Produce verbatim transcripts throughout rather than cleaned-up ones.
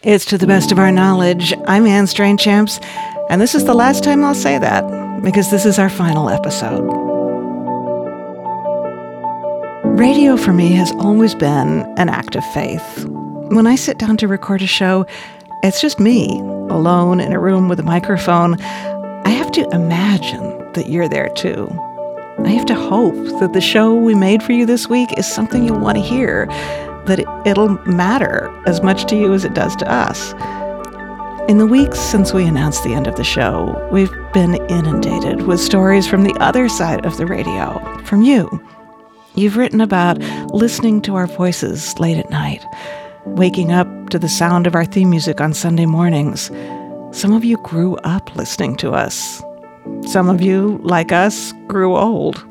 It's To the Best of Our Knowledge. I'm Anne Strainchamps, and this is the last time I'll say that, because this is our final episode. Radio for me has always been an act of faith. When I sit down to record a show, it's just me, alone in a room with a microphone. I have to imagine that you're there too. I have to hope that the show we made for you this week is something you'll want to hear, that it, it'll matter as much to you as it does to us. In the weeks since we announced the end of the show, we've been inundated with stories from the other side of the radio, from you. You've written about listening to our voices late at night, waking up to the sound of our theme music on Sunday mornings. Some of you grew up listening to us. Some of you, like us, grew old.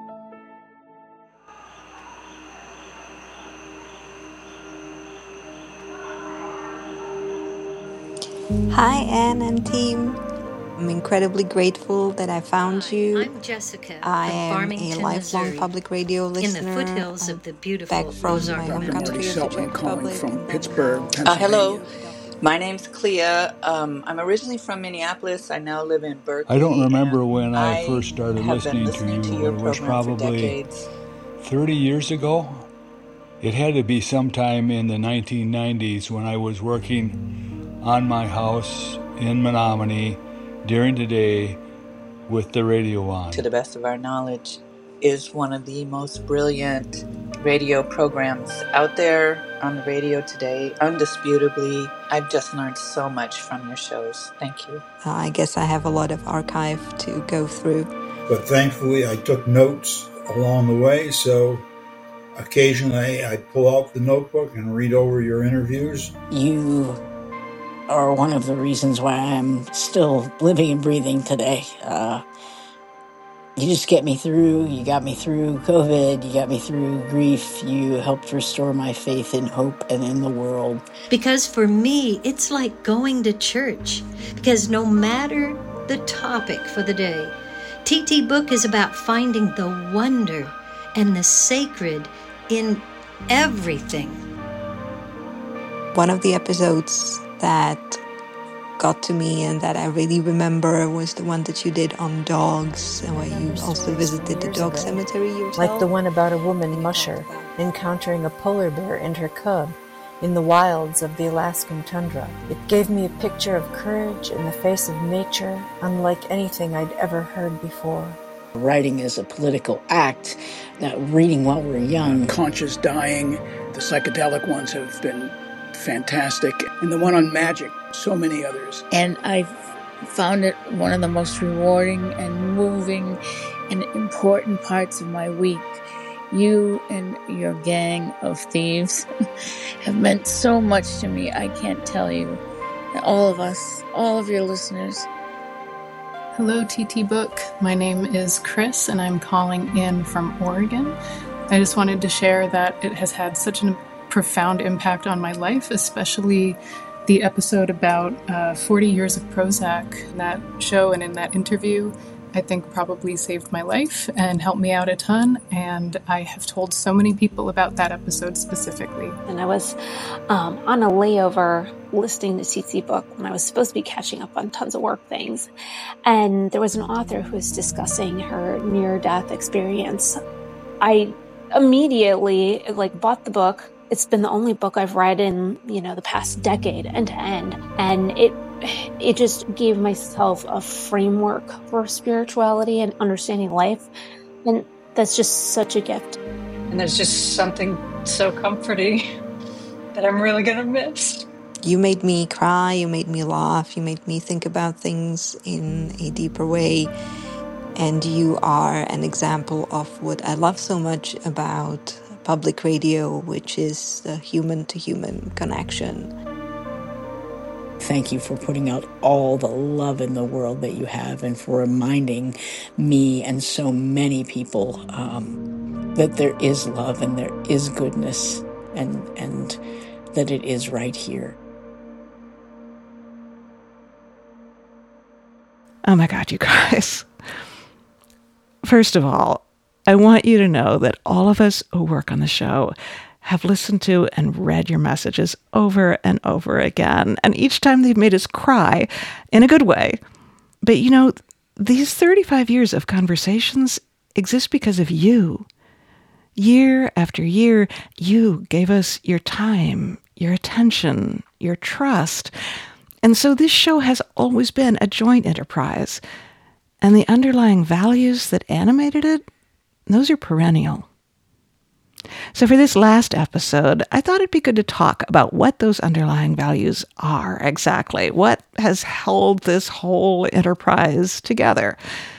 Hi, Anne and team. I'm incredibly grateful that I found Hi, you. I'm Jessica I from am Farmington, a lifelong Missouri, public radio in listener. the foothills I'm of the beautiful back from Ozark my home Mountains. country of the Seltman Czech calling Republic. from and then Pittsburgh, now- Uh, Pennsylvania. hello, my name's Clea. Um, I'm originally from Minneapolis. I now live in Berkeley. I don't remember and when I I first started have been listening to listening you. to your It was program for probably decades. thirty years ago. It had to be sometime in the nineteen nineties when I was working on my house in Menominee during the day with the radio on. To the best of our knowledge, is one of the most brilliant radio programs out there on the radio today. Undisputably, I've just learned so much from your shows. Thank you. Uh, I guess I have a lot of archive to go through. But thankfully, I took notes along the way, so occasionally I pull out the notebook and read over your interviews. You are one of the reasons why I'm still living and breathing today. Uh, you just get me through. You got me through COVID. You got me through grief. You helped restore my faith in hope and in the world. Because for me, it's like going to church. Because no matter the topic for the day, T T Book is about finding the wonder and the sacred in everything. One of the episodes that got to me and that I really remember was the one that you did on dogs, and where you also visited the dog cemetery yourself. Like the one about a woman, Musher, encountering a polar bear and her cub in the wilds of the Alaskan tundra. It gave me a picture of courage in the face of nature, unlike anything I'd ever heard before. Writing is a political act, not reading while we're young. Conscious Dying, the psychedelic ones have been fantastic. And the one on magic, so many others. And I found it one of the most rewarding and moving and important parts of my week. You and your gang of thieves have meant so much to me. I can't tell you. All of us, all of your listeners. Hello, T T Book. My name is Chris, and I'm calling in from Oregon. I just wanted to share that it has had such a profound impact on my life, especially the episode about uh, forty years of Prozac. That show and in that interview, I think probably saved my life and helped me out a ton. And I have told so many people about that episode specifically. And I was um, on a layover listening to T T Book when I was supposed to be catching up on tons of work things. And there was an author who was discussing her near-death experience. I immediately like bought the book. It's been the only book I've read in, you know, the past decade, end to end. And it it just gave myself a framework for spirituality and understanding life. And that's just such a gift. And there's just something so comforting that I'm really going to miss. You made me cry, you made me laugh, you made me think about things in a deeper way. And you are an example of what I love so much about public radio, which is the human-to-human connection. Thank you for putting out all the love in the world that you have, and for reminding me and so many people um, that there is love and there is goodness, and and that it is right here. Oh my God, you guys. First of all, I want you to know that all of us who work on the show have listened to and read your messages over and over again. And each time they've made us cry in a good way. But you know, these thirty-five years of conversations exist because of you. Year after year, you gave us your time, your attention, your trust. And so this show has always been a joint enterprise. And the underlying values that animated it, those are perennial. So for this last episode, I thought it'd be good to talk about what those underlying values are exactly. What has held this whole enterprise together?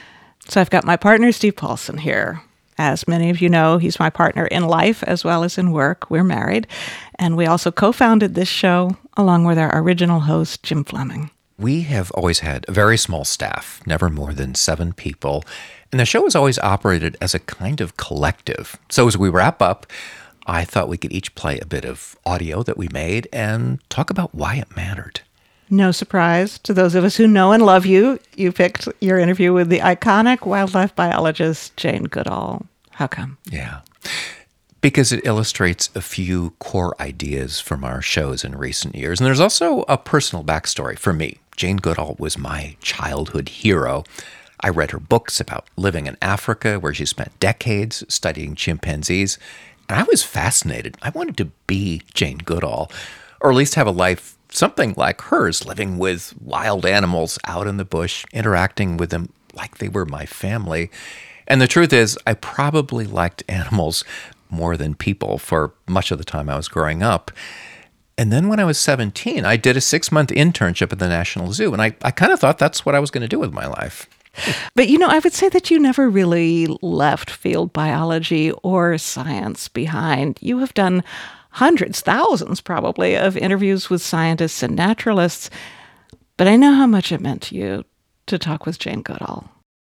So I've got my partner, Steve Paulson, here. As many of you know, he's my partner in life as well as in work. We're married. And we also co-founded this show along with our original host, Jim Fleming. We have always had a very small staff, never more than seven people. And the show has always operated as a kind of collective. So as we wrap up, I thought we could each play a bit of audio that we made and talk about why it mattered. No surprise to those of us who know and love you, you picked your interview with the iconic wildlife biologist Jane Goodall. How come? Yeah. Because it illustrates a few core ideas from our shows in recent years. And there's also a personal backstory for me. Jane Goodall was my childhood hero. I read her books about living in Africa, where she spent decades studying chimpanzees. And I was fascinated. I wanted to be Jane Goodall, or at least have a life something like hers, living with wild animals out in the bush, interacting with them like they were my family. And the truth is, I probably liked animals more than people for much of the time I was growing up. And then when I was seventeen, I did a six-month internship at the National Zoo, and I, I kind of thought that's what I was going to do with my life. But, you know, I would say that you never really left field biology or science behind. You have done hundreds, thousands probably, of interviews with scientists and naturalists. But I know how much it meant to you to talk with Jane Goodall.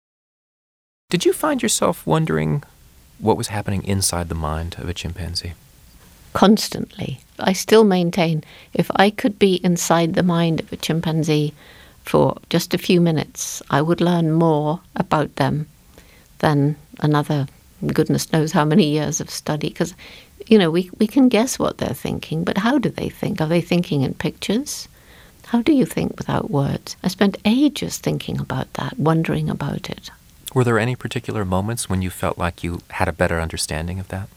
Did you find yourself wondering what was happening inside the mind of a chimpanzee? Constantly. I still maintain if I could be inside the mind of a chimpanzee for just a few minutes, I would learn more about them than another goodness knows how many years of study. Because, you know, we, we can guess what they're thinking, but how do they think? Are they thinking in pictures? How do you think without words? I spent ages thinking about that, wondering about it. Were there any particular moments when you felt like you had a better understanding of that?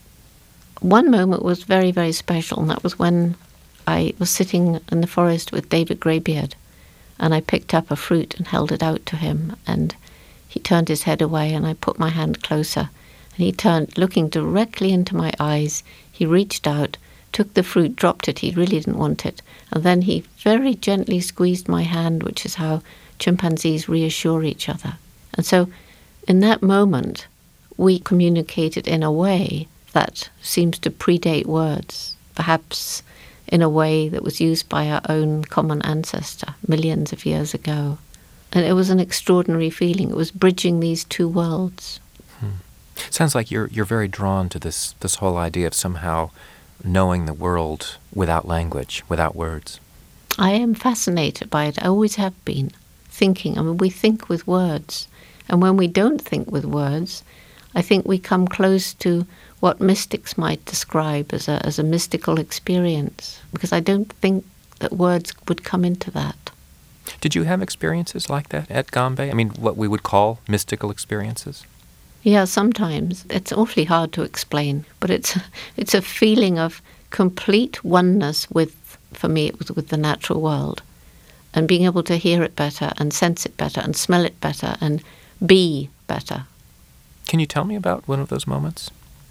One moment was very, very special, and that was when I was sitting in the forest with David Greybeard, and I picked up a fruit and held it out to him, and he turned his head away, and I put my hand closer, and he turned, looking directly into my eyes. He reached out, took the fruit, dropped it. He really didn't want it. And then he very gently squeezed my hand, which is how chimpanzees reassure each other. And so in that moment, we communicated in a way that seems to predate words, perhaps in a way that was used by our own common ancestor millions of years ago. And it was an extraordinary feeling. It was bridging these two worlds. Hmm. Sounds like you're you're very drawn to this this whole idea of somehow knowing the world without language, without words. I am fascinated by it. I always have been. Thinking. I mean, we think with words. And when we don't think with words, I think we come close to what mystics might describe as a as a mystical experience, because I don't think that words would come into that. Did you have experiences like that at Gombe? I mean, what we would call mystical experiences? Yeah, sometimes. It's awfully hard to explain, but it's it's a feeling of complete oneness with, for me, it was with the natural world, and being able to hear it better and sense it better and smell it better and be better. Can you tell me about one of those moments?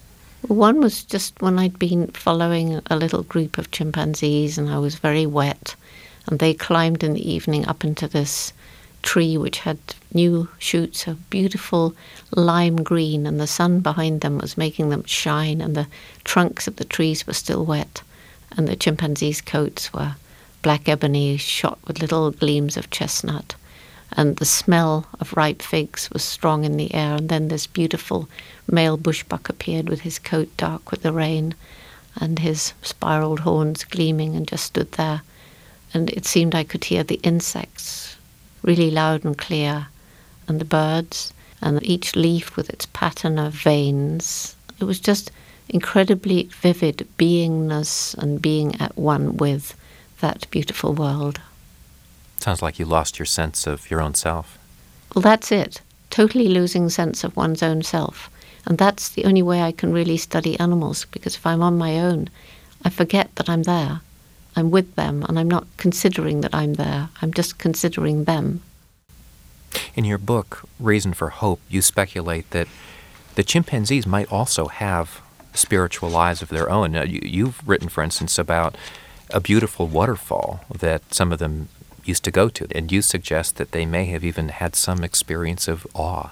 One was just when I'd been following a little group of chimpanzees and I was very wet, and they climbed in the evening up into this tree which had new shoots of beautiful lime green, and the sun behind them was making them shine, and the trunks of the trees were still wet, and the chimpanzees' coats were black ebony shot with little gleams of chestnut. And the smell of ripe figs was strong in the air. And then this beautiful male bushbuck appeared with his coat dark with the rain and his spiraled horns gleaming, and just stood there. And it seemed I could hear the insects really loud and clear, and the birds, and each leaf with its pattern of veins. It was just incredibly vivid beingness and being at one with that beautiful world. Sounds like you lost your sense of your own self. Well, that's it. Totally losing sense of one's own self. And that's the only way I can really study animals, because if I'm on my own, I forget that I'm there. I'm with them, and I'm not considering that I'm there. I'm just considering them. In your book, Reason for Hope, you speculate that the chimpanzees might also have spiritual lives of their own. Now, you, you've written, for instance, about a beautiful waterfall that some of them used to go to, and you suggest that they may have even had some experience of awe.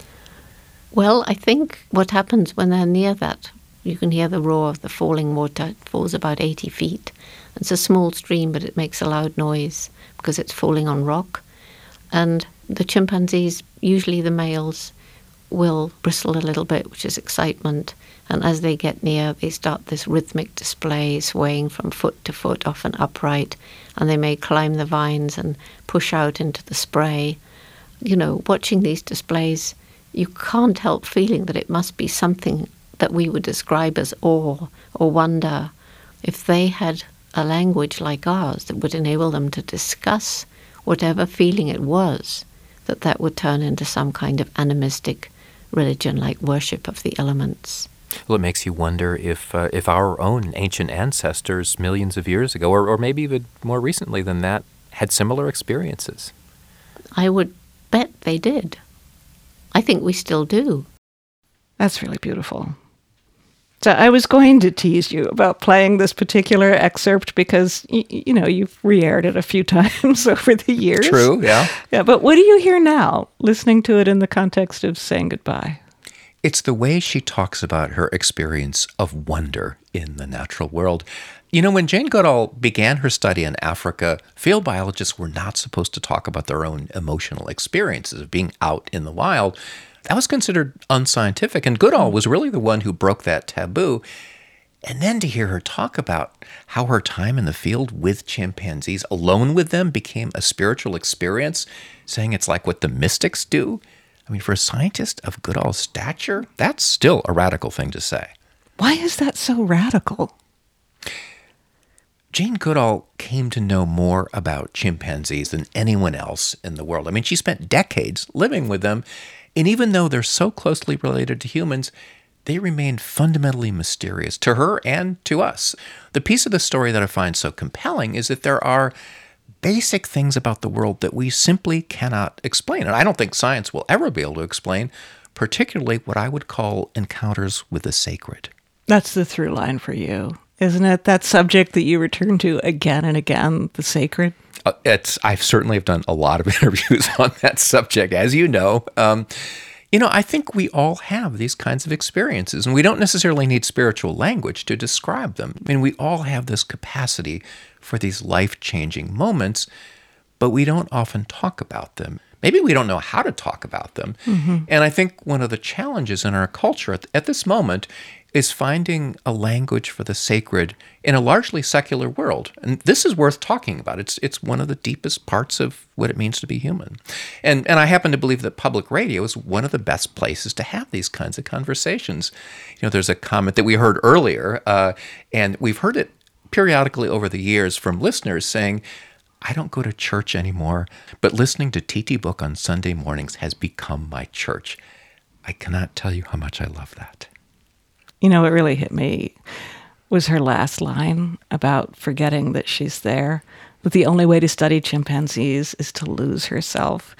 Well, I think what happens when they're near that, you can hear the roar of the falling water. It falls about eighty feet. It's a small stream, but it makes a loud noise because it's falling on rock. And the chimpanzees, usually the males, will bristle a little bit, which is excitement. And as they get near, they start this rhythmic display, swaying from foot to foot, often upright. And they may climb the vines and push out into the spray. You know, watching these displays, you can't help feeling that it must be something that we would describe as awe or wonder. If they had a language like ours that would enable them to discuss whatever feeling it was, that that would turn into some kind of animistic religion like worship of the elements. Well, it makes you wonder if uh, if our own ancient ancestors millions of years ago, or, or maybe even more recently than that, had similar experiences. I would bet they did. I think we still do. That's really beautiful. So I was going to tease you about playing this particular excerpt because, y- you know, you've re-aired it a few times over the years. True, yeah. Yeah, but what do you hear now, listening to it in the context of saying goodbye? It's the way she talks about her experience of wonder in the natural world. You know, when Jane Goodall began her study in Africa, field biologists were not supposed to talk about their own emotional experiences of being out in the wild. That was considered unscientific, and Goodall was really the one who broke that taboo. And then to hear her talk about how her time in the field with chimpanzees, alone with them, became a spiritual experience, saying it's like what the mystics do. I mean, for a scientist of Goodall's stature, that's still a radical thing to say. Why is that so radical? Jane Goodall came to know more about chimpanzees than anyone else in the world. I mean, she spent decades living with them, and even though they're so closely related to humans, they remained fundamentally mysterious to her and to us. The piece of the story that I find so compelling is that there are basic things about the world that we simply cannot explain. And I don't think science will ever be able to explain, particularly what I would call encounters with the sacred. That's the through line for you, isn't it? That subject that you return to again and again, the sacred? Uh, it's I certainly have done a lot of interviews on that subject, as you know. Um, you know, I think we all have these kinds of experiences, and we don't necessarily need spiritual language to describe them. I mean, we all have this capacity for these life-changing moments, but we don't often talk about them. Maybe we don't know how to talk about them. Mm-hmm. And I think one of the challenges in our culture at, at this moment is finding a language for the sacred in a largely secular world. And this is worth talking about. It's it's one of the deepest parts of what it means to be human. And and I happen to believe that public radio is one of the best places to have these kinds of conversations. You know, there's a comment that we heard earlier, uh, and we've heard it periodically over the years from listeners saying, I don't go to church anymore, but listening to T T Book on Sunday mornings has become my church. I cannot tell you how much I love that. You know, what really hit me was her last line about forgetting that she's there, that the only way to study chimpanzees is to lose herself.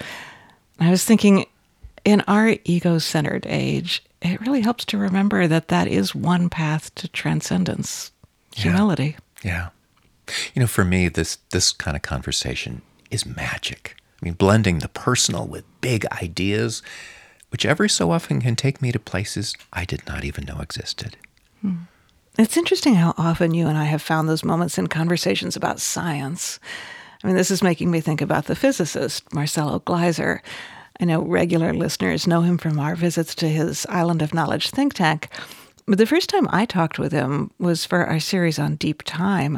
I was thinking, in our ego-centered age, it really helps to remember that that is one path to transcendence, humility. Yeah. yeah. You know, for me, this this kind of conversation is magic. I mean, blending the personal with big ideas, which every so often can take me to places I did not even know existed. Hmm. It's interesting how often you and I have found those moments in conversations about science. I mean, this is making me think about the physicist, Marcelo Gleiser. I know regular listeners know him from our visits to his Island of Knowledge think tank. But the first time I talked with him was for our series on deep time.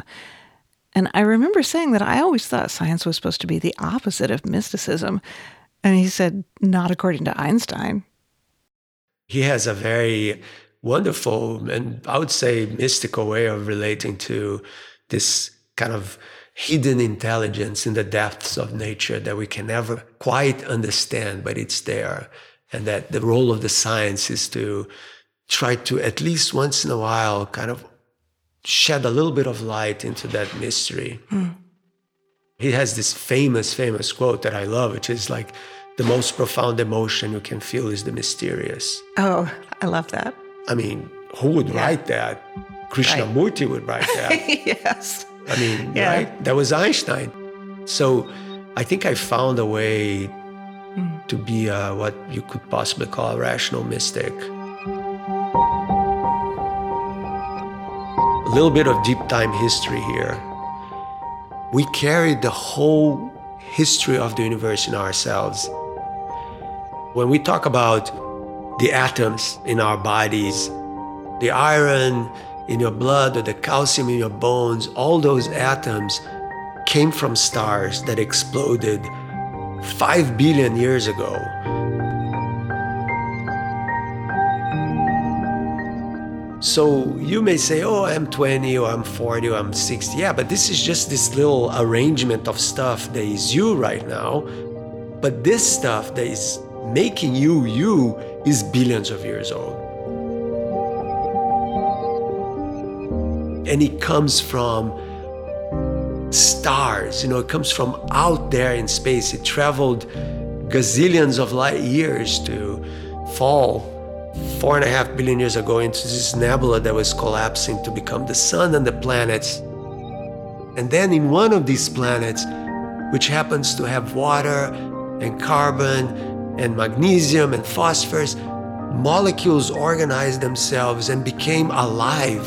And I remember saying that I always thought science was supposed to be the opposite of mysticism. And he said, not according to Einstein. He has a very wonderful and I would say mystical way of relating to this kind of hidden intelligence in the depths of nature that we can never quite understand, but it's there. And that the role of the science is to try to, at least once in a while, kind of shed a little bit of light into that mystery. Mm. He has this famous, famous quote that I love, which is like, the most profound emotion you can feel is the mysterious. Oh, I love that. I mean, who would yeah. write that? Krishnamurti right. would write that. Yes. I mean, yeah. right? That was Einstein. So I think I found a way mm. to be a, what you could possibly call a rational mystic. A little bit of deep time history here. We carry the whole history of the universe in ourselves. When we talk about the atoms in our bodies, the iron in your blood or the calcium in your bones, all those atoms came from stars that exploded five billion years ago. So you may say, oh, I'm twenty or I'm forty or I'm sixty. Yeah, but this is just this little arrangement of stuff that is you right now. But this stuff that is making you you is billions of years old. And it comes from stars, you know, it comes from out there in space. It traveled gazillions of light years to fall four and a half billion years ago into this nebula that was collapsing to become the sun and the planets. And then in one of these planets, which happens to have water and carbon and magnesium and phosphorus, molecules organized themselves and became alive.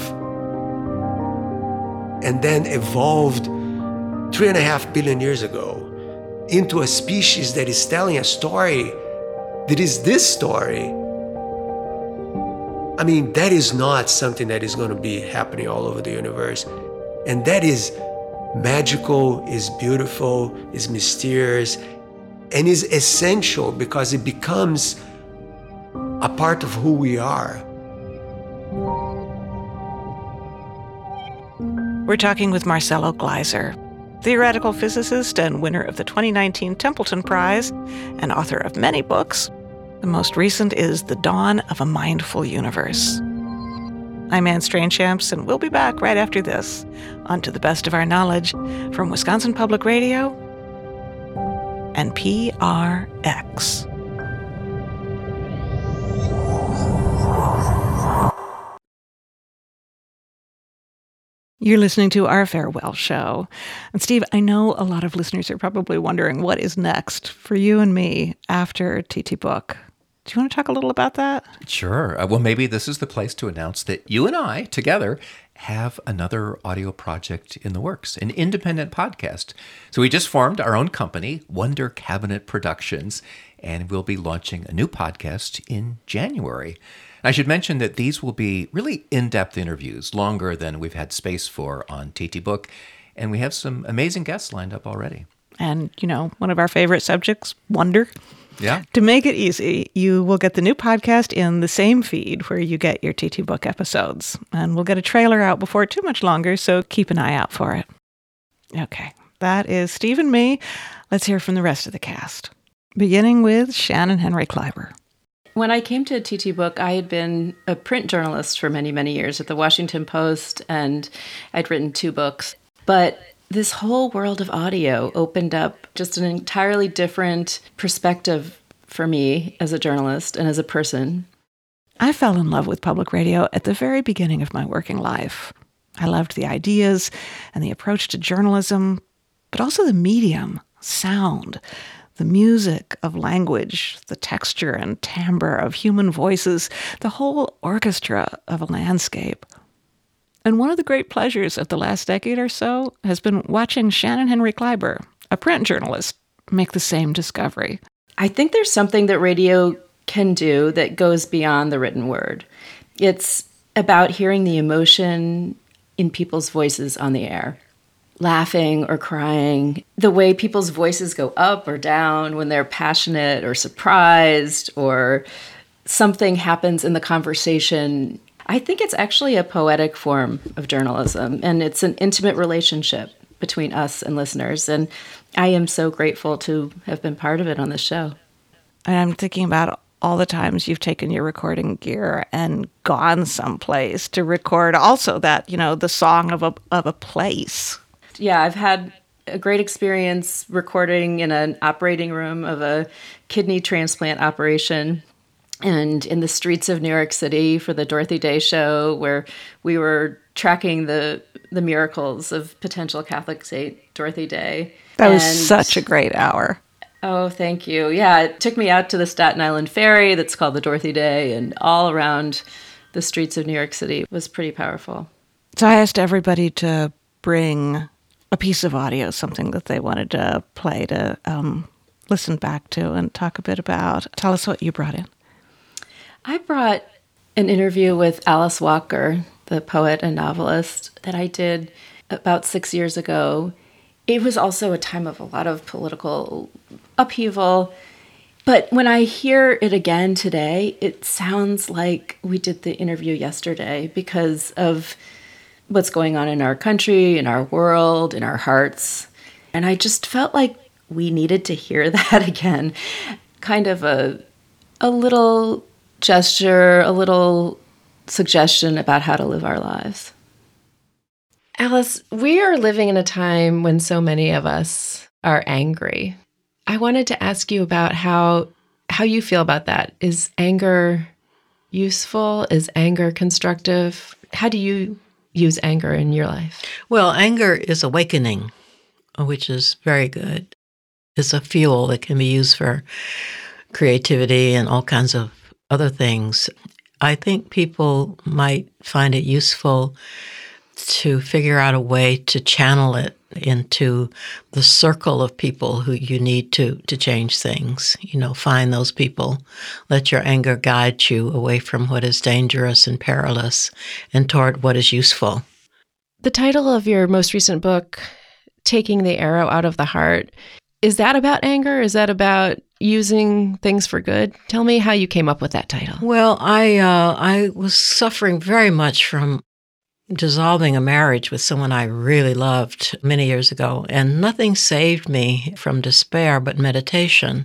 And then evolved three and a half billion years ago into a species that is telling a story that is this story. I mean, that is not something that is going to be happening all over the universe. And that is magical, is beautiful, is mysterious, and is essential because it becomes a part of who we are. We're talking with Marcelo Gleiser, theoretical physicist and winner of the twenty nineteen Templeton Prize and author of many books. The most recent is The Dawn of a Mindful Universe. I'm Anne Strainchamps, and we'll be back right after this on To the Best of Our Knowledge from Wisconsin Public Radio and P R X. You're listening to our farewell show. And Steve, I know a lot of listeners are probably wondering what is next for you and me after T T Book. Do you want to talk a little about that? Sure. Uh, well, maybe this is the place to announce that you and I together have another audio project in the works, an independent podcast. So we just formed our own company, Wonder Cabinet Productions, and we'll be launching a new podcast in January. I should mention that these will be really in-depth interviews, longer than we've had space for on T T Book, and we have some amazing guests lined up already. And, you know, one of our favorite subjects, wonder. Yeah. To make it easy, you will get the new podcast in the same feed where you get your T T Book episodes. And we'll get a trailer out before too much longer, so keep an eye out for it. Okay, that is Steve and me. Let's hear from the rest of the cast, beginning with Shannon Henry Kleiber. When I came to T T Book, I had been a print journalist for many, many years at the Washington Post, and I'd written two books. But this whole world of audio opened up just an entirely different perspective for me as a journalist and as a person. I fell in love with public radio at the very beginning of my working life. I loved the ideas and the approach to journalism, but also the medium, sound, the music of language, the texture and timbre of human voices, the whole orchestra of a landscape. And one of the great pleasures of the last decade or so has been watching Shannon Henry Kleiber, a print journalist, make the same discovery. I think there's something that radio can do that goes beyond the written word. It's about hearing the emotion in people's voices on the air. Laughing or crying, the way people's voices go up or down when they're passionate or surprised, or something happens in the conversation I think it's actually a poetic form of journalism, and it's an intimate relationship between us and listeners. And I am so grateful to have been part of it on this show. And I'm thinking about all the times you've taken your recording gear and gone someplace to record also that, you know, the song of a of a place. Yeah, I've had a great experience recording in an operating room of a kidney transplant operation and in the streets of New York City for the Dorothy Day show, where we were tracking the the miracles of potential Catholic saint Dorothy Day. That was and, such a great hour. Oh, thank you. Yeah, it took me out to the Staten Island Ferry that's called the Dorothy Day, and all around the streets of New York City. It was pretty powerful. So I asked everybody to bring a piece of audio, something that they wanted to play to um, listen back to and talk a bit about. Tell us what you brought in. I brought an interview with Alice Walker, the poet and novelist, that I did about six years ago. It was also a time of a lot of political upheaval. But when I hear it again today, it sounds like we did the interview yesterday because of what's going on in our country, in our world, in our hearts. And I just felt like we needed to hear that again. Kind of a a little gesture, a little suggestion about how to live our lives. Alice, we are living in a time when so many of us are angry. I wanted to ask you about how how you feel about that. Is anger useful? Is anger constructive? How do you use anger in your life? Well, anger is awakening, which is very good. It's a fuel that can be used for creativity and all kinds of other things. I think people might find it useful to figure out a way to channel it into the circle of people who you need to to change things. You know, find those people. Let your anger guide you away from what is dangerous and perilous and toward what is useful. The title of your most recent book, Taking the Arrow Out of the Heart, is that about anger? Is that about using things for good? Tell me how you came up with that title. Well, I uh, I was suffering very much from dissolving a marriage with someone I really loved many years ago, and nothing saved me from despair but meditation.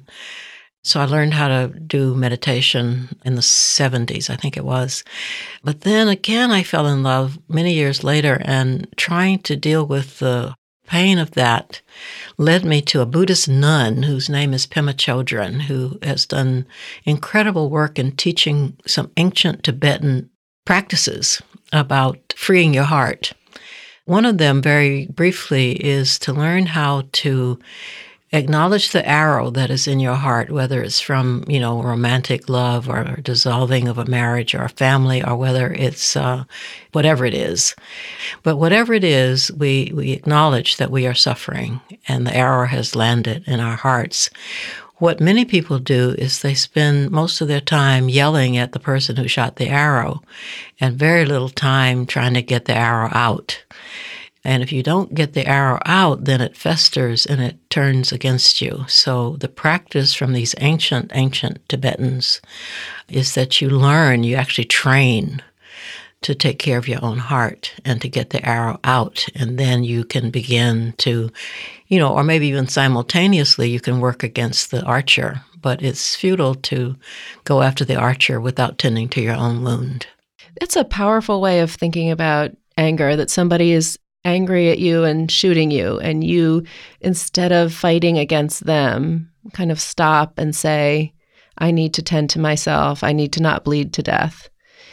So I learned how to do meditation in the seventies, I think it was. But then again, I fell in love many years later, and trying to deal with the pain of that led me to a Buddhist nun whose name is Pema Chodron, who has done incredible work in teaching some ancient Tibetan practices about freeing your heart. One of them, very briefly, is to learn how to acknowledge the arrow that is in your heart, whether it's from, you know, romantic love or dissolving of a marriage or a family, or whether it's uh, whatever it is. But whatever it is, we, we acknowledge that we are suffering and the arrow has landed in our hearts. What many people do is they spend most of their time yelling at the person who shot the arrow and very little time trying to get the arrow out. And if you don't get the arrow out, then it festers and it turns against you. So the practice from these ancient, ancient Tibetans is that you learn, you actually train to take care of your own heart and to get the arrow out. And then you can begin to, you know, or maybe even simultaneously you can work against the archer. But it's futile to go after the archer without tending to your own wound. It's a powerful way of thinking about anger, that somebody is angry at you and shooting you, and you, instead of fighting against them, kind of stop and say, I need to tend to myself. I need to not bleed to death.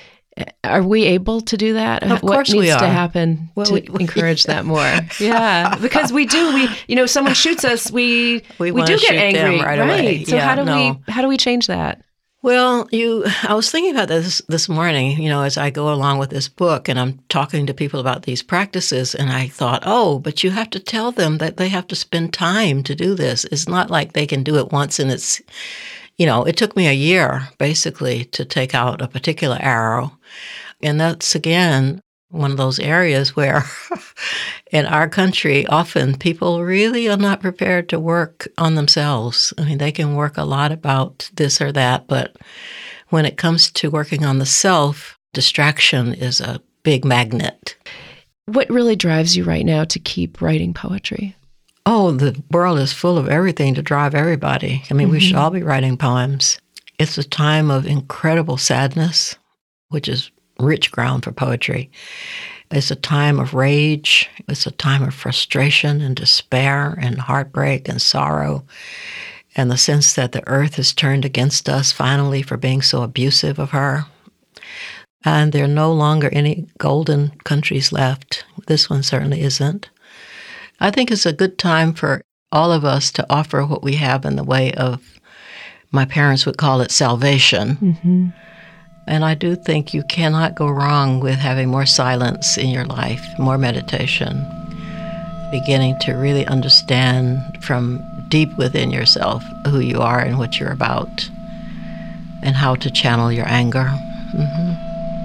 Are we able to do that? Of what course needs we are. to happen well, to we, we, encourage that more? Yeah, because we do. We, you know, someone shoots us, we we, we do get angry, right, right away. So yeah, how do no. we how do we change that? Well, you, I was thinking about this this morning, you know, as I go along with this book and I'm talking to people about these practices, and I thought, oh, but you have to tell them that they have to spend time to do this. It's not like they can do it once and it's, you know, it took me a year basically to take out a particular arrow. And that's, again, one of those areas where in our country, often people really are not prepared to work on themselves. I mean, they can work a lot about this or that, but when it comes to working on the self, Distraction is a big magnet. What really drives you right now to keep writing poetry? Oh, the world is full of everything to drive everybody. I mean, mm-hmm. we should all be writing poems. It's a time of incredible sadness, which is rich ground for poetry. It's a time of rage. It's a time of frustration and despair and heartbreak and sorrow, and the sense that the earth has turned against us finally for being so abusive of her. And there are no longer any golden countries left. This one certainly isn't. I think it's a good time for all of us to offer what we have in the way of, my parents would call it salvation. Mm-hmm. And I do think you cannot go wrong with having more silence in your life, more meditation, beginning to really understand from deep within yourself who you are and what you're about, and how to channel your anger. Mm-hmm.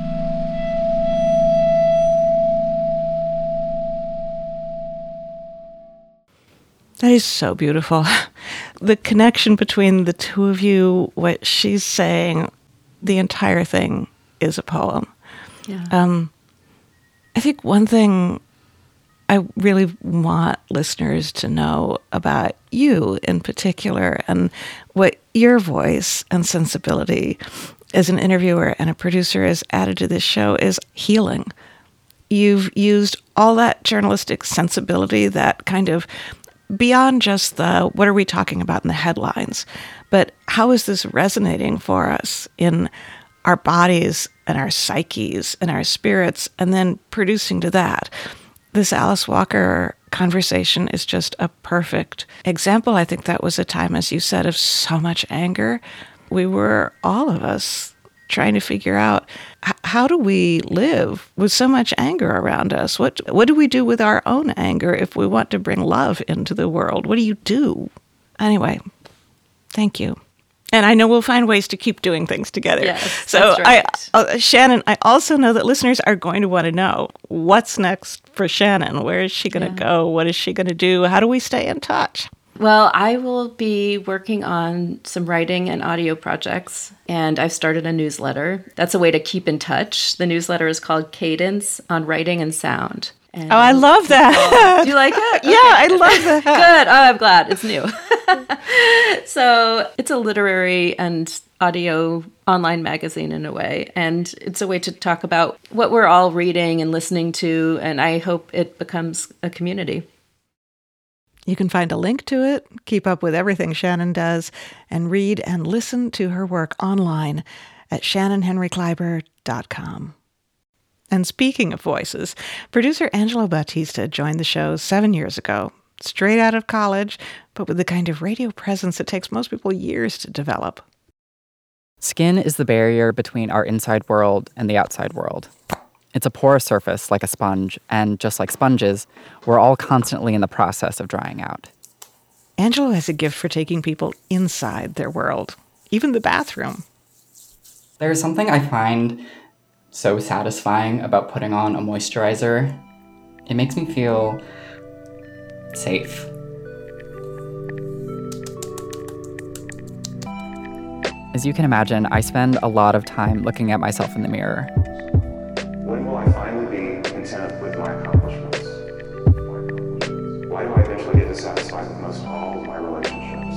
That is so beautiful. The connection between the two of you, what she's saying, the entire thing is a poem. Yeah. Um, I think one thing I really want listeners to know about you in particular, and what your voice and sensibility as an interviewer and a producer has added to this show, is healing. You've used all that journalistic sensibility, that kind of beyond just the, what are we talking about in the headlines, but how is this resonating for us in our bodies and our psyches and our spirits, and then producing to that. This Alice Walker conversation is just a perfect example. I think that was a time, as you said, of so much anger. We were, all of us, trying to figure out, h- how do we live with so much anger around us? What what do we do with our own anger if we want to bring love into the world? What do you do? Anyway, thank you. And I know we'll find ways to keep doing things together. Yes, so, that's right. I, uh, Shannon, I also know that listeners are going to want to know what's next for Shannon. Where is she going to Yeah. go? What is she going to do? How do we stay in touch? Well, I will be working on some writing and audio projects, and I've started a newsletter. That's a way to keep in touch. The newsletter is called Cadence on Writing and Sound. And Oh, I love that. do you like it? Yeah, I love that. Good. Oh, I'm glad. It's new. So it's a literary and audio online magazine in a way. And it's a way to talk about what we're all reading and listening to. And I hope it becomes a community. You can find a link to it, keep up with everything Shannon does, and read and listen to her work online at shannon henry kleiber dot com. And speaking of voices, producer Angelo Bautista joined the show seven years ago, straight out of college, but with the kind of radio presence that takes most people years to develop. Skin is the barrier between our inside world and the outside world. It's a porous surface like a sponge, and just like sponges, we're all constantly in the process of drying out. Angelo has a gift for taking people inside their world, even the bathroom. There's something I find so satisfying about putting on a moisturizer. It makes me feel safe. As you can imagine, I spend a lot of time looking at myself in the mirror. When will I finally be content with my accomplishments? Why do I eventually get dissatisfied with most all of my relationships?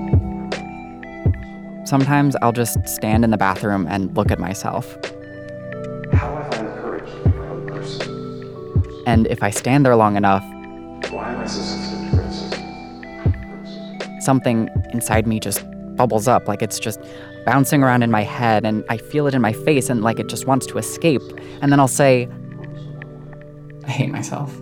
Sometimes I'll just stand in the bathroom and look at myself. How do I find the courage to be my own person? And if I stand there long enough, Why am I so sensitive to criticism? something inside me just bubbles up, like it's just bouncing around in my head, and I feel it in my face, and like it just wants to escape. And then I'll say, I hate myself.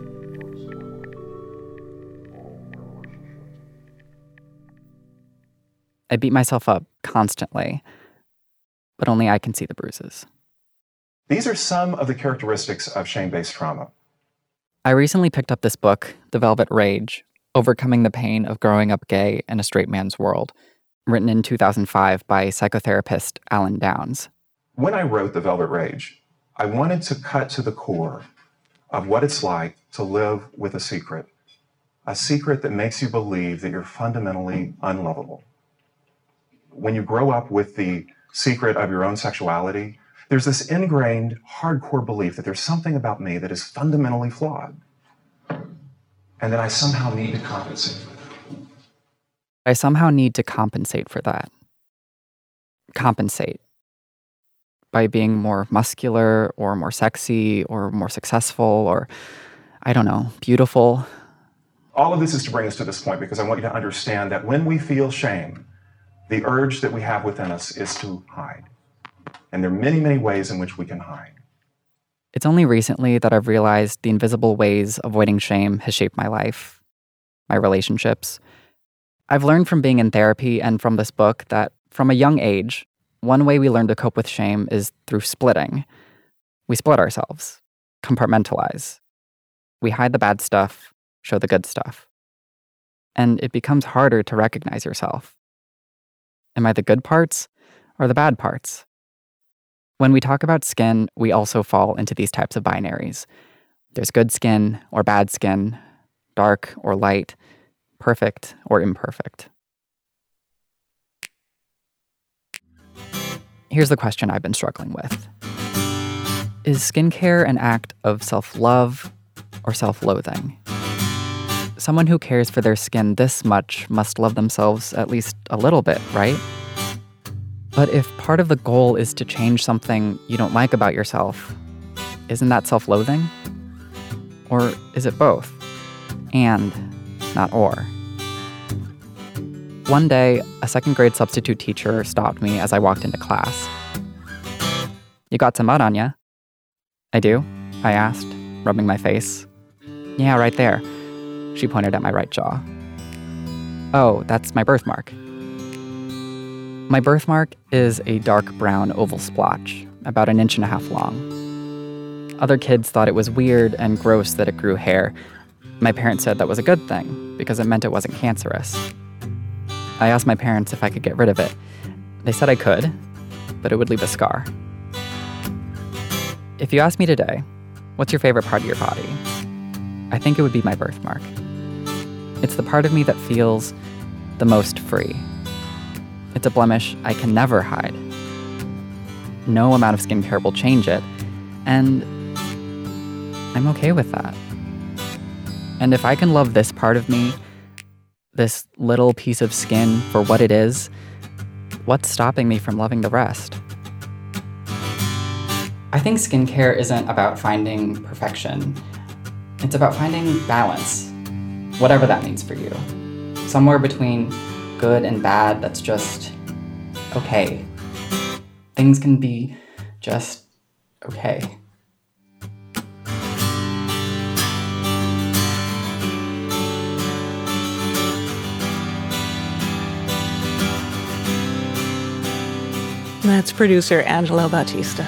I beat myself up constantly, but only I can see the bruises. These are some of the characteristics of shame-based trauma. I recently picked up this book, The Velvet Rage, Overcoming the Pain of Growing Up Gay in a Straight Man's World, written in two thousand five by psychotherapist Alan Downs. When I wrote The Velvet Rage, I wanted to cut to the core of what it's like to live with a secret, a secret that makes you believe that you're fundamentally unlovable. When you grow up with the secret of your own sexuality, there's this ingrained, hardcore belief that there's something about me that is fundamentally flawed, and that I somehow need to compensate for that. I somehow need to compensate for that. Compensate. By being more muscular or more sexy or more successful or, I don't know, beautiful. All of this is to bring us to this point because I want you to understand that when we feel shame, the urge that we have within us is to hide. And there are many, many ways in which we can hide. It's only recently that I've realized the invisible ways avoiding shame has shaped my life, my relationships. I've learned from being in therapy and from this book that from a young age, one way we learn to cope with shame is through splitting. We split ourselves, compartmentalize. We hide the bad stuff, show the good stuff. And it becomes harder to recognize yourself. Am I the good parts or the bad parts? When we talk about skin, we also fall into these types of binaries. There's good skin or bad skin, dark or light, perfect or imperfect. Here's the question I've been struggling with. Is skincare an act of self-love or self-loathing? Someone who cares for their skin this much must love themselves at least a little bit, right? But if part of the goal is to change something you don't like about yourself, isn't that self-loathing? Or is it both? And, not or. One day, a second grade substitute teacher stopped me as I walked into class. "You got some mud on ya?" "I do?" I asked, rubbing my face. "Yeah, right there." She pointed at my right jaw. "Oh, that's my birthmark." My birthmark is a dark brown oval splotch, about an inch and a half long. Other kids thought it was weird and gross that it grew hair. My parents said that was a good thing, because it meant it wasn't cancerous. I asked my parents if I could get rid of it. They said I could, but it would leave a scar. If you ask me today, what's your favorite part of your body? I think it would be my birthmark. It's the part of me that feels the most free. It's a blemish I can never hide. No amount of skincare will change it, and I'm okay with that. And if I can love this part of me, this little piece of skin for what it is, what's stopping me from loving the rest? I think skincare isn't about finding perfection. It's about finding balance, whatever that means for you. Somewhere between good and bad that's just okay. Things can be just okay. That's producer Angelo Bautista.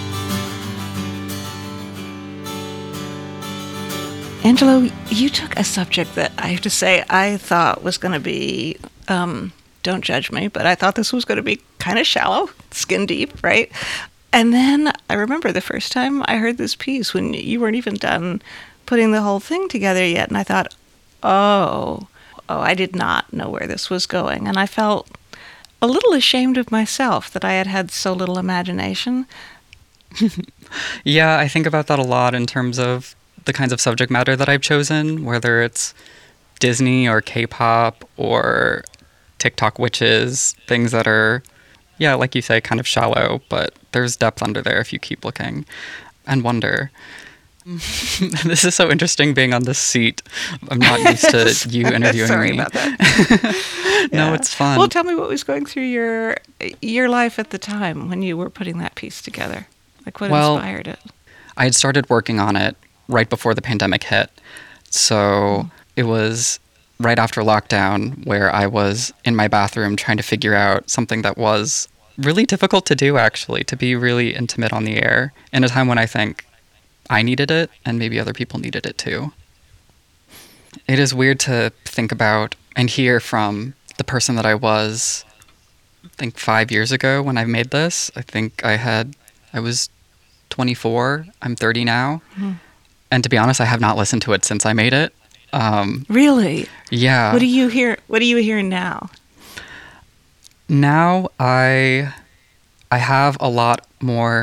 Angelo, you took a subject that I have to say I thought was going to be, um, don't judge me, but I thought this was going to be kind of shallow, skin deep, right? And then I remember the first time I heard this piece when you weren't even done putting the whole thing together yet, and I thought, oh, oh, I did not know where this was going. And I felt a little ashamed of myself that I had had so little imagination. Yeah, I think about that a lot in terms of the kinds of subject matter that I've chosen, whether it's Disney or K-pop or TikTok witches, things that are, yeah, like you say, kind of shallow, but there's depth under there if you keep looking and wonder. This is so interesting being on this seat. I'm not used to you interviewing Sorry me. about that. No, Yeah. it's fun. Well, tell me what was going through your your life at the time when you were putting that piece together. Like what Well, inspired it? I had started working on it right before the pandemic hit. So it was right after lockdown where I was in my bathroom trying to figure out something that was really difficult to do, actually, to be really intimate on the air in a time when I think I needed it and maybe other people needed it too. It is weird to think about and hear from the person that I was, I think five years ago when I made this. I think I had, I was twenty-four, I'm thirty now. Hmm. And to be honest, I have not listened to it since I made it. Um, Really? yeah. What do you hear? What do you hear now? Now I I have a lot more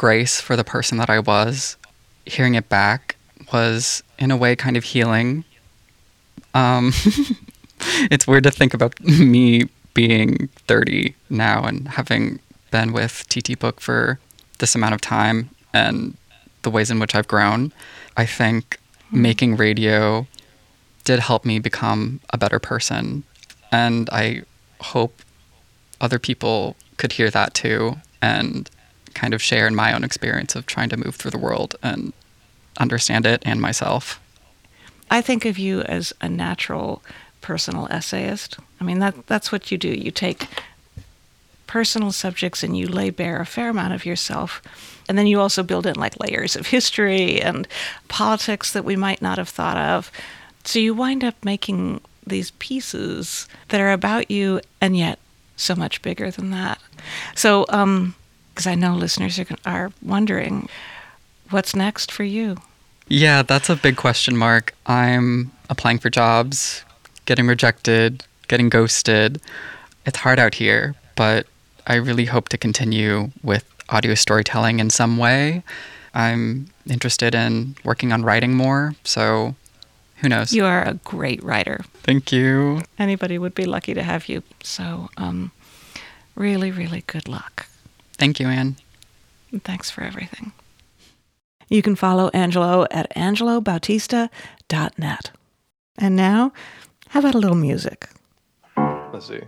grace for the person that I was. Hearing it back was, in a way, kind of healing. Um, it's weird to think about me being thirty now and having been with T T Book for this amount of time and the ways in which I've grown. I think making radio did help me become a better person. And I hope other people could hear that too and kind of share in my own experience of trying to move through the world and understand it and myself. I think of you as a natural personal essayist. I mean, that that's what you do. You take personal subjects and you lay bare a fair amount of yourself. And then you also build in like layers of history and politics that we might not have thought of. So you wind up making these pieces that are about you and yet so much bigger than that. So, um, because I know listeners are, are wondering, what's next for you? Yeah, that's a big question mark. I'm applying for jobs, getting rejected, getting ghosted. It's hard out here, but I really hope to continue with audio storytelling in some way. I'm interested in working on writing more, so who knows? You are a great writer. Thank you. Anybody would be lucky to have you. So, um, really, really good luck. Thank you, Anne. And thanks for everything. You can follow Angelo at angelo bautista dot net. And now, how about a little music? Let's see.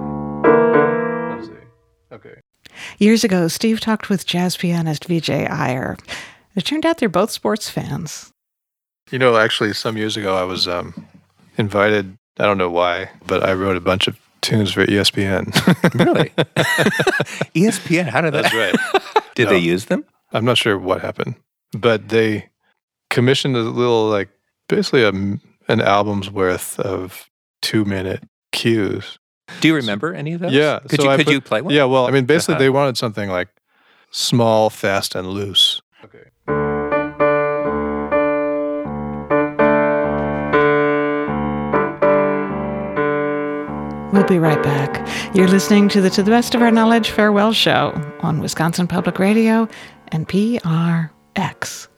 Let's see. Okay. Years ago, Steve talked with jazz pianist Vijay Iyer. It turned out they're both sports fans. You know, actually, some years ago, I was um, invited, I don't know why, but I wrote a bunch of tunes for E S P N. Really? E S P N? How did that? That's right. Did No, they use them? I'm not sure what happened, but they commissioned a little, like, basically a, an album's worth of two-minute cues. Do you remember any of those? Yeah. Could, so you, I could put- you play one? Yeah, well, I mean, basically, Uh-huh. they wanted something like small, fast, and loose. Okay. We'll be right back. You're listening to the To the Best of Our Knowledge Farewell Show on Wisconsin Public Radio and P R X.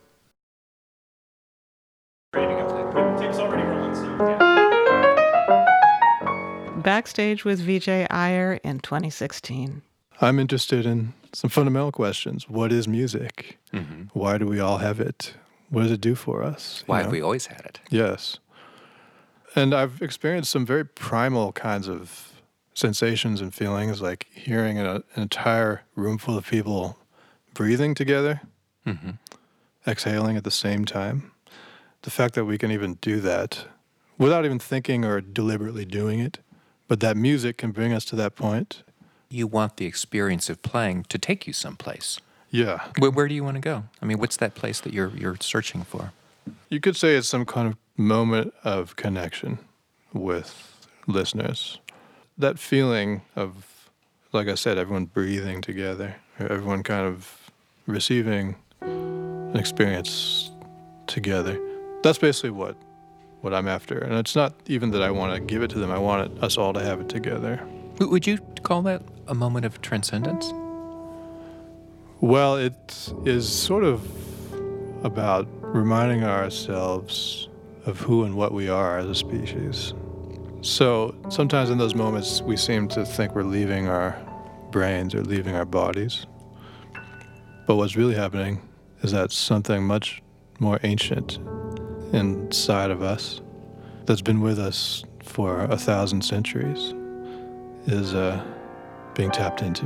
Backstage with Vijay Iyer in twenty sixteen. I'm interested in some fundamental questions. What is music? Mhm. Why do we all have it? What does it do for us? Why You have know? we always had it? Yes. And I've experienced some very primal kinds of sensations and feelings, like hearing an, an entire room full of people breathing together, Mhm. exhaling at the same time. The fact that we can even do that without even thinking or deliberately doing it, but that music can bring us to that point. You want the experience of playing to take you someplace. Yeah. Where, where do you want to go? I mean, what's that place that you're you're searching for? You could say it's some kind of moment of connection with listeners. That feeling of, like I said, everyone breathing together, or everyone kind of receiving an experience together. That's basically what, what I'm after. And it's not even that I want to give it to them. I want it, us all to have it together. W- Would you call that a moment of transcendence? Well, it is sort of about reminding ourselves of who and what we are as a species. So sometimes in those moments, we seem to think we're leaving our brains or leaving our bodies. But what's really happening is that something much more ancient inside of us that's been with us for a thousand centuries is uh, being tapped into.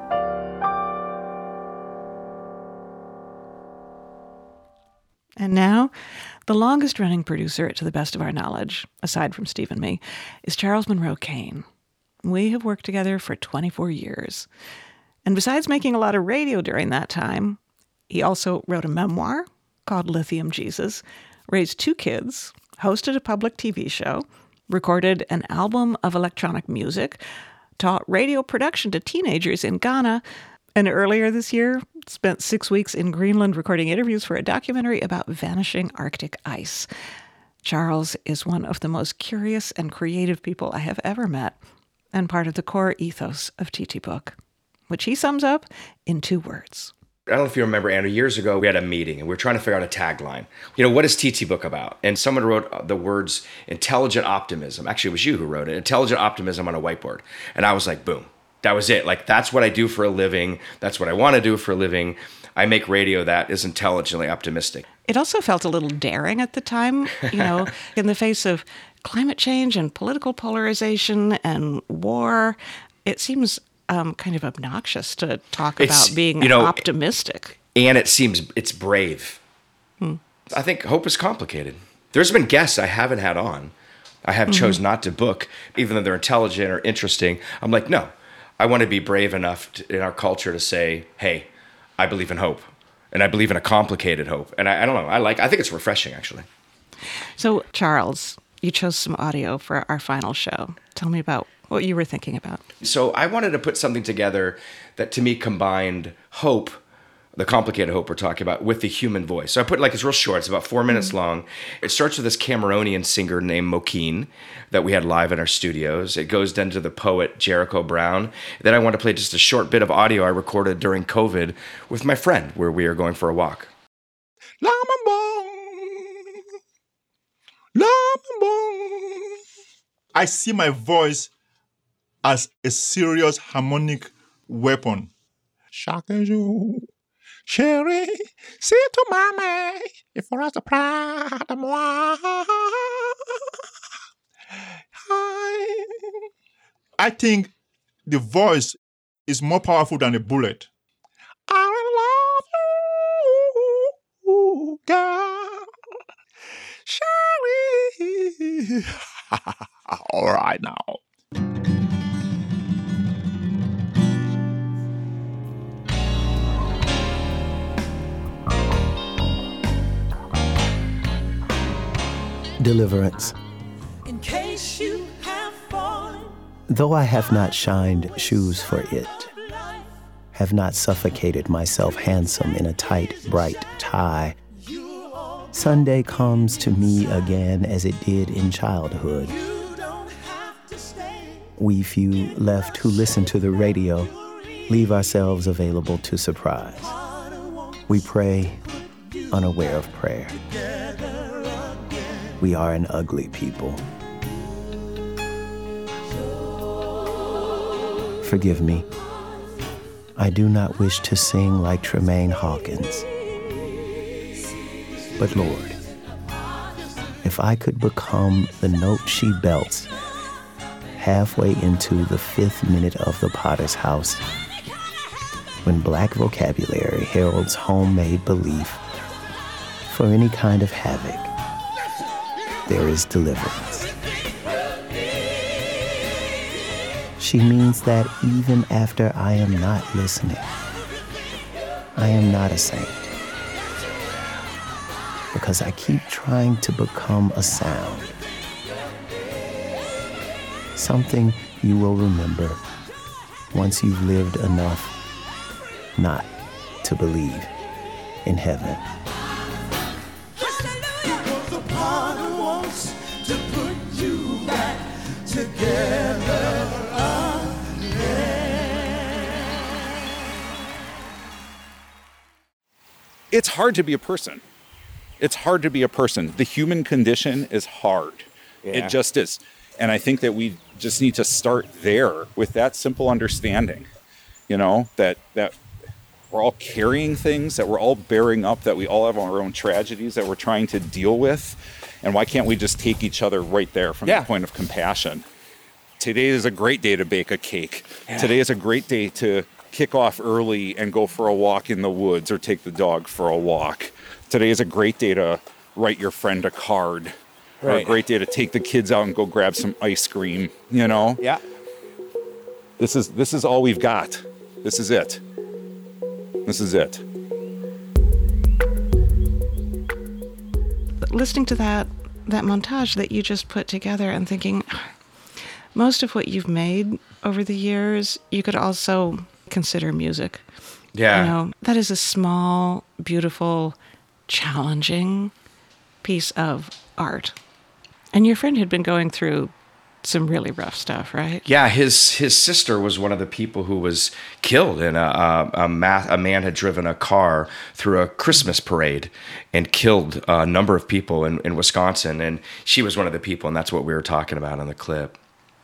And now, the longest-running producer, to the best of our knowledge, aside from Steve and me, is Charles Monroe Kane. We have worked together for twenty-four years. And besides making a lot of radio during that time, he also wrote a memoir called Lithium Jesus, raised two kids, hosted a public T V show, recorded an album of electronic music, taught radio production to teenagers in Ghana, and earlier this year spent six weeks in Greenland recording interviews for a documentary about vanishing Arctic ice. Charles is one of the most curious and creative people I have ever met, and part of the core ethos of T T Book, which he sums up in two words. I don't know if you remember, Andrew, years ago, we had a meeting and we were trying to figure out a tagline. You know, what is T T Book about? And someone wrote the words intelligent optimism. Actually, it was you who wrote it. Intelligent optimism on a whiteboard. And I was like, boom, that was it. Like, that's what I do for a living. That's what I want to do for a living. I make radio that is intelligently optimistic. It also felt a little daring at the time, you know, in the face of climate change and political polarization and war. It seems um, kind of obnoxious to talk It's, about being you know, optimistic. And it seems it's brave. Hmm. I think hope is complicated. There's been guests I haven't had on. I have Mhm. chose not to book, even though they're intelligent or interesting. I'm like, no, I want to be brave enough to, in our culture to say, hey, I believe in hope. And I believe in a complicated hope. And I, I don't know, I like, I think it's refreshing, actually. So, Charles, you chose some audio for our final show. Tell me about what you were thinking about. So I wanted to put something together that to me combined hope, the complicated hope we're talking about, with the human voice. So I put like, it's real short, it's about four minutes long. It starts with this Cameronian singer named Mokeen that we had live in our studios. It goes then to the poet Jericho Brown. Then I want to play just a short bit of audio I recorded during COVID with my friend where we are going for a walk. I see my voice as a serious harmonic weapon. Shakaju, chérie, si tu m'aimes, il faudra te prendre de moi. I think the voice is more powerful than a bullet. I love you, girl. Chérie. All right now. Deliverance. In case you have fallen, Though I have not shined shoes for it, have not suffocated myself handsome in a tight, bright tie, Sunday comes to me again as it did in childhood. We few left who listen to the radio leave ourselves available to surprise. We pray unaware of prayer. We are an ugly people. Forgive me. I do not wish to sing like Tremaine Hawkins. But Lord, if I could become the note she belts halfway into the fifth minute of The Potter's House, when black vocabulary heralds homemade belief for any kind of havoc, there is deliverance. She means that even after I am not listening, I am not a saint. Because I keep trying to become a sound. Something you will remember once you've lived enough not to believe in heaven. the potter wants to put you back together It's hard to be a person. It's hard to be a person. The human condition is hard. Yeah. It just is. And I think that we just need to start there with that simple understanding, you know, that, that we're all carrying things, that we're all bearing up, that we all have our own tragedies that we're trying to deal with. And why can't we just take each other right there from Yeah. the point of compassion? Today is a great day to bake a cake. Yeah. Today is a great day to kick off early and go for a walk in the woods or take the dog for a walk. Today is a great day to write your friend a card. Or a Right. great day to take the kids out and go grab some ice cream, you know? Yeah. This is this is all we've got. This is it. This is it. Listening to that that montage that you just put together and thinking, most of what you've made over the years, you could also consider music. Yeah. You know, that is a small, beautiful, challenging piece of art. And your friend had been going through some really rough stuff, right? Yeah, his his sister was one of the people who was killed in a a, a, ma- a man had driven a car through a Christmas parade and killed a number of people in, in Wisconsin, and she was one of the people, and that's what we were talking about in the clip.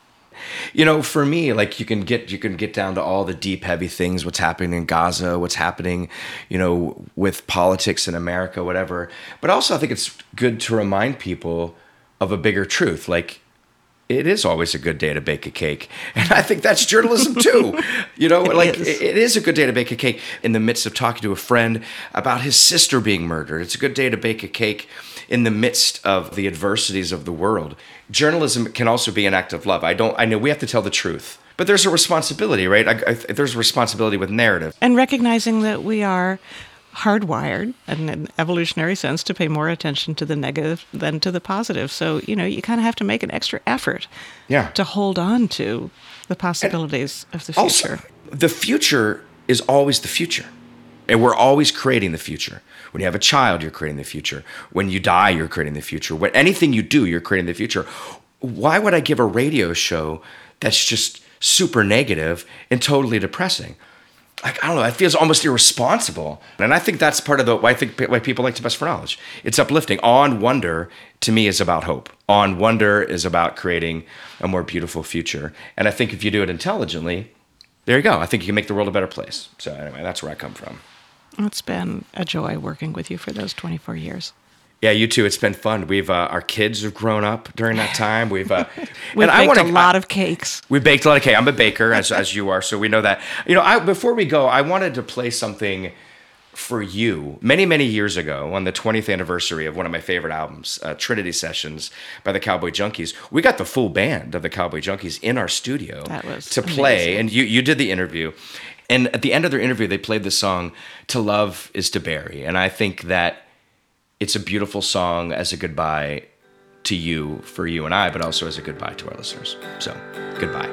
You know, for me, like you can get you can get down to all the deep, heavy things, what's happening in Gaza, what's happening, you know, with politics in America, whatever. But also, I think it's good to remind people of a bigger truth, like. It is always a good day to bake a cake. And I think that's journalism too. You know, It like is. it, it is a good day to bake a cake in the midst of talking to a friend about his sister being murdered. It's a good day to bake a cake in the midst of the adversities of the world. Journalism can also be an act of love. I don't, I know we have to tell the truth, but there's a responsibility, right? I, I, there's a responsibility with narrative. And recognizing that we are hardwired in an evolutionary sense to pay more attention to the negative than to the positive. So, you know, you kind of have to make an extra effort Yeah. to hold on to the possibilities of the future. Also, the future is always the future. And we're always creating the future. When you have a child, you're creating the future. When you die, you're creating the future. When anything you do, you're creating the future. Why would I give a radio show that's just super negative and totally depressing? Like, I don't know, it feels almost irresponsible. And I think that's part of the why I think why people like To Best for Knowledge. It's uplifting. On Wonder, to me, is about hope. On Wonder is about creating a more beautiful future. And I think if you do it intelligently, there you go. I think you can make the world a better place. So anyway, that's where I come from. It's been a joy working with you for those twenty-four years. Yeah, you too. It's been fun. We've uh, our kids have grown up during that time. We've uh, We've and I baked wanna, a lot of cakes. We baked a lot of cake. I'm a baker, as as you are, so we know that. You know, I, before we go, I wanted to play something for you. Many, many years ago, on the twentieth anniversary of one of my favorite albums, uh, Trinity Sessions by the Cowboy Junkies, we got the full band of the Cowboy Junkies in our studio That was to play, amazing. and you you did the interview. And at the end of their interview, they played the song "To Love Is to Bury," and I think that it's a beautiful song as a goodbye to you, for you and I, but also as a goodbye to our listeners. So, goodbye.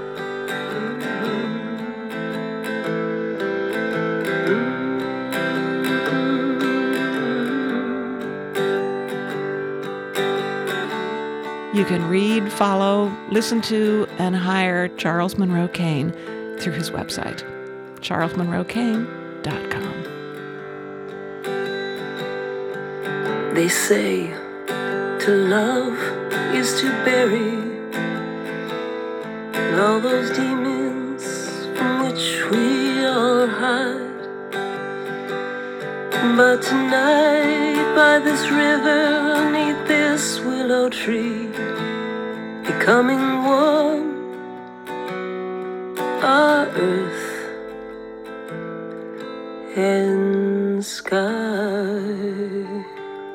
You can read, follow, listen to, and hire Charles Monroe Kane through his website, charles monroe kane dot com. They say to love is to bury all those demons from which we all hide. But tonight by this river, beneath this willow tree, becoming one, our earth and sky.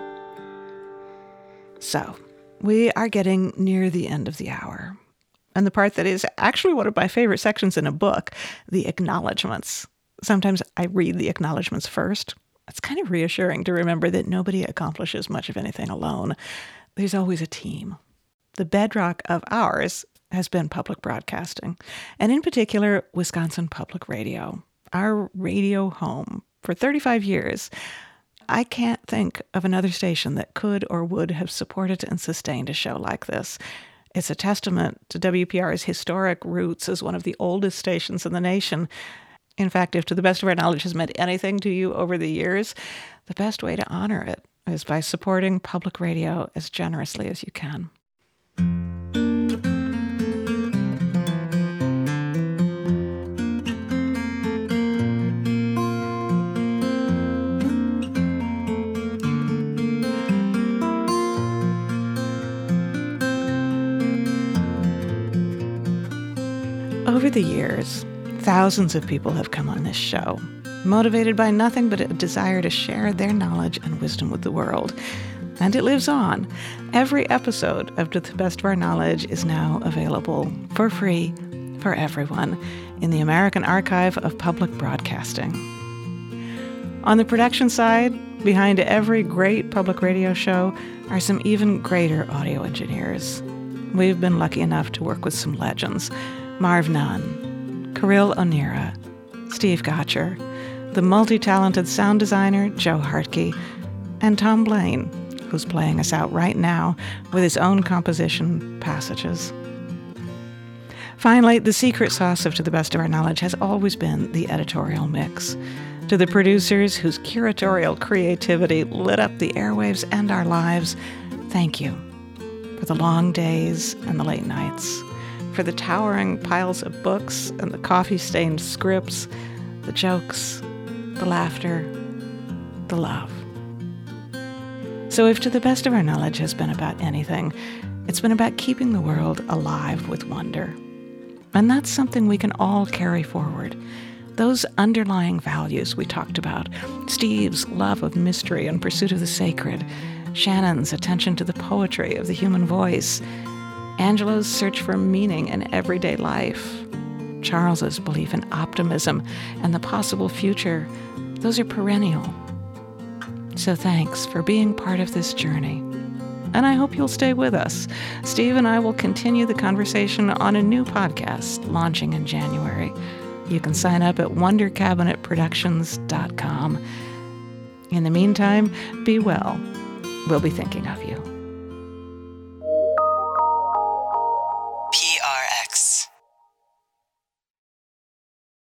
So, we are getting near the end of the hour. And the part that is actually one of my favorite sections in a book, the acknowledgments. Sometimes I read the acknowledgments first. It's kind of reassuring to remember that nobody accomplishes much of anything alone. There's always a team. The bedrock of ours has been public broadcasting, and in particular, Wisconsin Public Radio, our radio home for thirty-five years. I can't think of another station that could or would have supported and sustained a show like this. It's a testament to W P R's historic roots as one of the oldest stations in the nation. In fact, if To the Best of Our Knowledge has meant anything to you over the years, the best way to honor it is by supporting public radio as generously as you can. Over the years, thousands of people have come on this show, motivated by nothing but a desire to share their knowledge and wisdom with the world. And it lives on. Every episode of To the Best of Our Knowledge is now available for free for everyone in the American Archive of Public Broadcasting. On the production side, behind every great public radio show are some even greater audio engineers. We've been lucky enough to work with some legends. Marv Nunn, Kirill O'Neill, Steve Gotcher, the multi-talented sound designer Joe Hartke, and Tom Blaine, who's playing us out right now with his own composition, Passages. Finally, the secret sauce of To the Best of Our Knowledge has always been the editorial mix. To the producers whose curatorial creativity lit up the airwaves and our lives, thank you. For the long days and the late nights, for the towering piles of books and the coffee-stained scripts, the jokes, the laughter, the love. So if To the Best of Our Knowledge has been about anything, it's been about keeping the world alive with wonder. And that's something we can all carry forward. Those underlying values we talked about, Steve's love of mystery and pursuit of the sacred, Shannon's attention to the poetry of the human voice, Angelo's search for meaning in everyday life, Charles's belief in optimism and the possible future, those are perennial. So thanks for being part of this journey. And I hope you'll stay with us. Steve and I will continue the conversation on a new podcast launching in January. You can sign up at wonder cabinet productions dot com. In the meantime, be well. We'll be thinking of you.